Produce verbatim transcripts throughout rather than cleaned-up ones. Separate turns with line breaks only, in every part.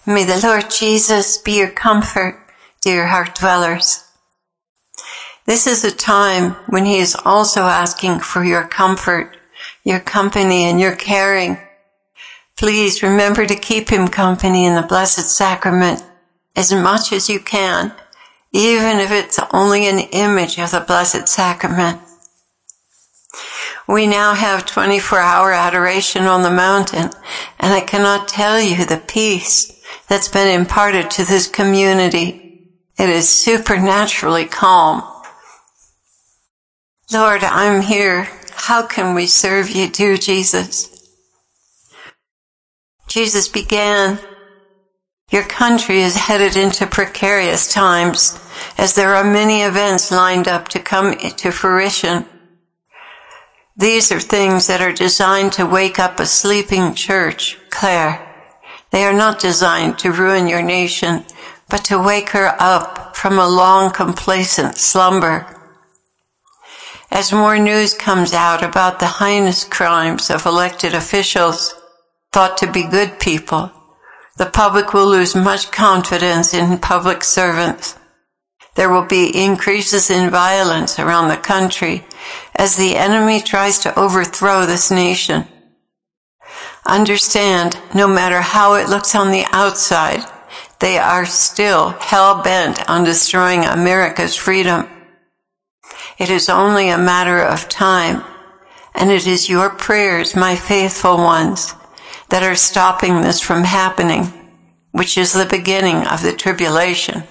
May the Lord Jesus be your comfort, dear heart dwellers. This is a time when he is also asking for your comfort, your company, and your caring. Please remember to keep him company in the Blessed Sacrament as much as you can, even if it's only an image of the Blessed Sacrament. We now have twenty-four hour adoration on the mountain, and I cannot tell you the peace that's been imparted to this community. It is supernaturally calm. Lord, I'm here. How can we serve you, dear Jesus? Jesus began, your country is headed into precarious times as there are many events lined up to come to fruition. These are things that are designed to wake up a sleeping church, Claire. They are not designed to ruin your nation, but to wake her up from a long complacent slumber. As more news comes out about the heinous crimes of elected officials, thought to be good people, the public will lose much confidence in public servants. There will be increases in violence around the country as the enemy tries to overthrow this nation. Understand, no matter how it looks on the outside, they are still hell-bent on destroying America's freedom. It is only a matter of time, and it is your prayers, my faithful ones, that are stopping this from happening, which is the beginning of the tribulation.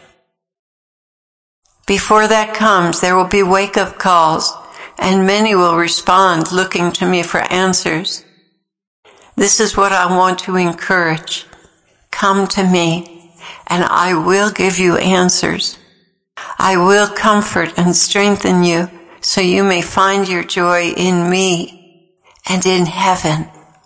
Before that comes, there will be wake-up calls, and many will respond looking to me for answers. This is what I want to encourage. Come to me, and I will give you answers. I will comfort and strengthen you so you may find your joy in me and in heaven.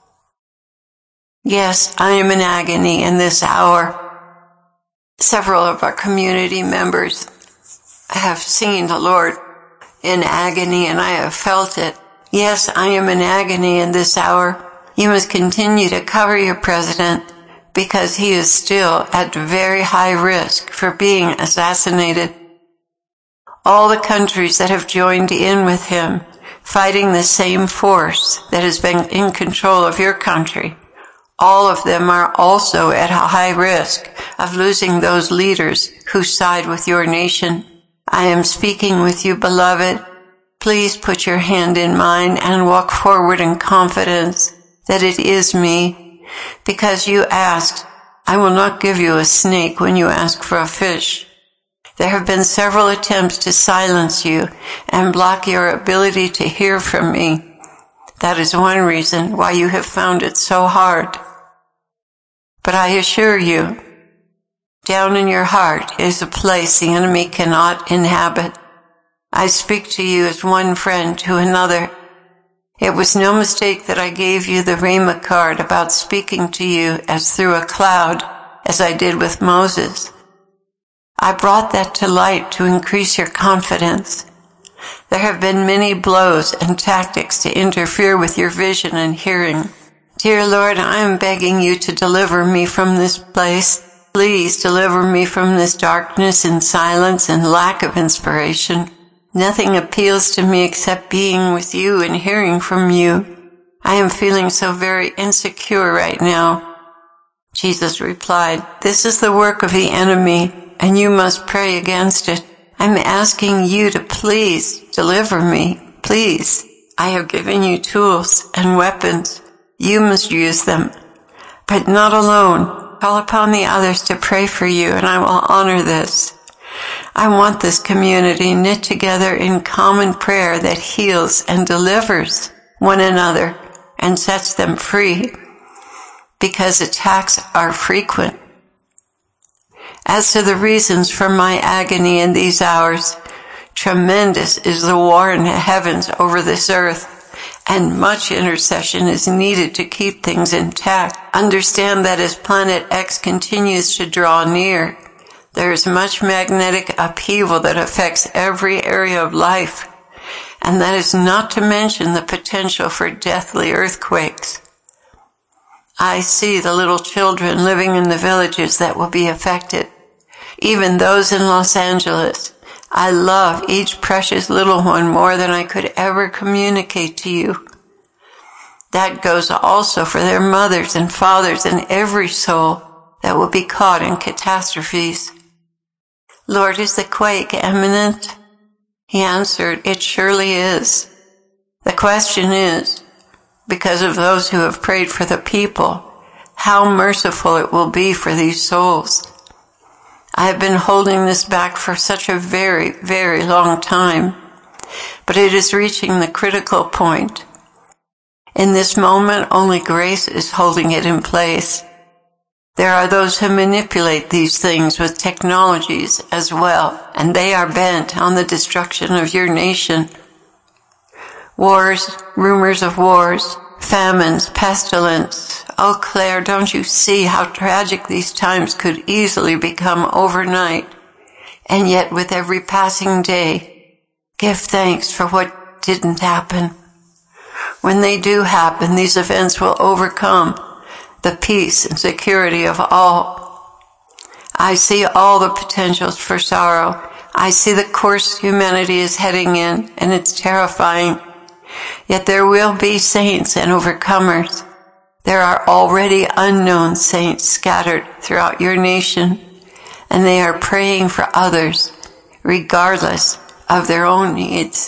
Yes, I am in agony in this hour. Several of our community members have seen the Lord in agony, and I have felt it. Yes, I am in agony in this hour. You must continue to cover your president because he is still at very high risk for being assassinated. All the countries that have joined in with him, fighting the same force that has been in control of your country, all of them are also at a high risk of losing those leaders who side with your nation. I am speaking with you, beloved. Please put your hand in mine and walk forward in confidence that it is me, because you asked. I will not give you a snake when you ask for a fish. There have been several attempts to silence you and block your ability to hear from me. That is one reason why you have found it so hard. But I assure you, down in your heart is a place the enemy cannot inhabit. I speak to you as one friend to another. It was no mistake that I gave you the Rhema card about speaking to you as through a cloud, as I did with Moses. I brought that to light to increase your confidence. There have been many blows and tactics to interfere with your vision and hearing. Dear Lord, I am begging you to deliver me from this place. Please deliver me from this darkness and silence and lack of inspiration. Nothing appeals to me except being with you and hearing from you. I am feeling so very insecure right now. Jesus replied, this is the work of the enemy, and you must pray against it. I'm asking you to please deliver me. Please. I have given you tools and weapons. You must use them, but not alone. Call upon the others to pray for you, and I will honor this. I want this community knit together in common prayer that heals and delivers one another and sets them free, because attacks are frequent. As to the reasons for my agony in these hours, tremendous is the war in the heavens over this earth, and much intercession is needed to keep things intact. Understand that as Planet X continues to draw near, there is much magnetic upheaval that affects every area of life, and that is not to mention the potential for deathly earthquakes. I see the little children living in the villages that will be affected, even those in Los Angeles. I love each precious little one more than I could ever communicate to you. That goes also for their mothers and fathers and every soul that will be caught in catastrophes. Lord, is the quake imminent? He answered, it surely is. The question is, because of those who have prayed for the people, how merciful it will be for these souls. I have been holding this back for such a very, very long time, but it is reaching the critical point. In this moment, only grace is holding it in place. There are those who manipulate these things with technologies as well, and they are bent on the destruction of your nation. Wars, rumors of wars, famines, pestilence. Oh, Claire, don't you see how tragic these times could easily become overnight? And yet, with every passing day, give thanks for what didn't happen. When they do happen, these events will overcome the peace and security of all. I see all the potentials for sorrow. I see the course humanity is heading in, and it's terrifying. Yet there will be saints and overcomers. There are already unknown saints scattered throughout your nation, and they are praying for others, regardless of their own needs.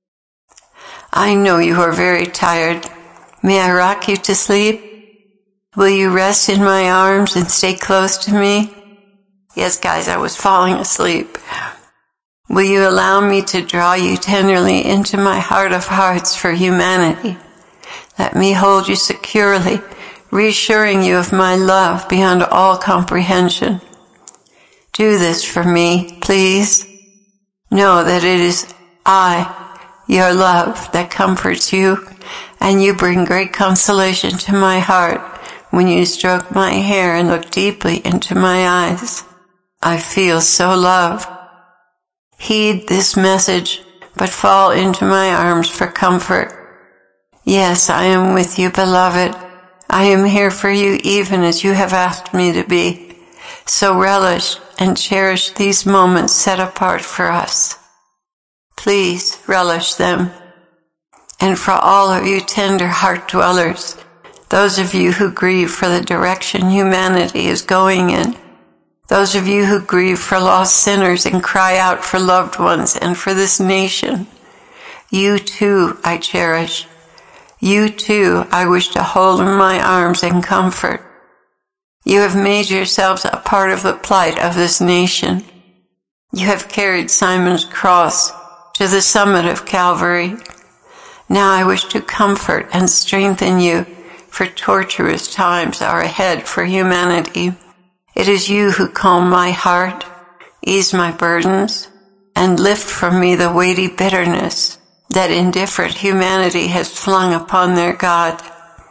I know you are very tired. May I rock you to sleep? Will you rest in my arms and stay close to me? Yes, guys, I was falling asleep. Will you allow me to draw you tenderly into my heart of hearts for humanity? Let me hold you securely, reassuring you of my love beyond all comprehension. Do this for me, please. Know that it is I, your love, that comforts you, and you bring great consolation to my heart when you stroke my hair and look deeply into my eyes. I feel so loved. Heed this message, but fall into my arms for comfort. Yes, I am with you, beloved. I am here for you even as you have asked me to be. So relish and cherish these moments set apart for us. Please relish them. And for all of you tender heart dwellers, those of you who grieve for the direction humanity is going in, those of you who grieve for lost sinners and cry out for loved ones and for this nation, you too I cherish. You too I wish to hold in my arms and comfort. You have made yourselves a part of the plight of this nation. You have carried Simon's cross to the summit of Calvary. Now I wish to comfort and strengthen you, for torturous times are ahead for humanity. It is you who calm my heart, ease my burdens, and lift from me the weighty bitterness that indifferent humanity has flung upon their God.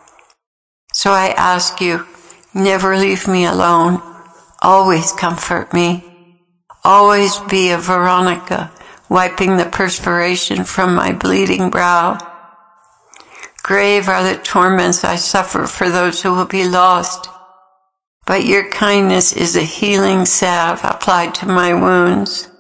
So I ask you, never leave me alone. Always comfort me. Always be a Veronica, wiping the perspiration from my bleeding brow. Grave are the torments I suffer for those who will be lost, but your kindness is a healing salve applied to my wounds.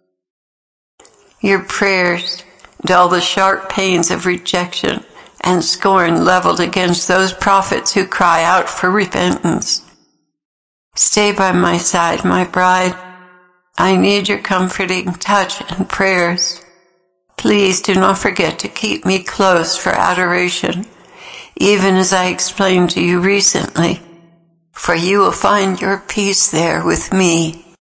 Your prayers dull the sharp pains of rejection and scorn leveled against those prophets who cry out for repentance. Stay by my side, my bride. I need your comforting touch and prayers. Please do not forget to keep me close for adoration, even as I explained to you recently, for you will find your peace there with me.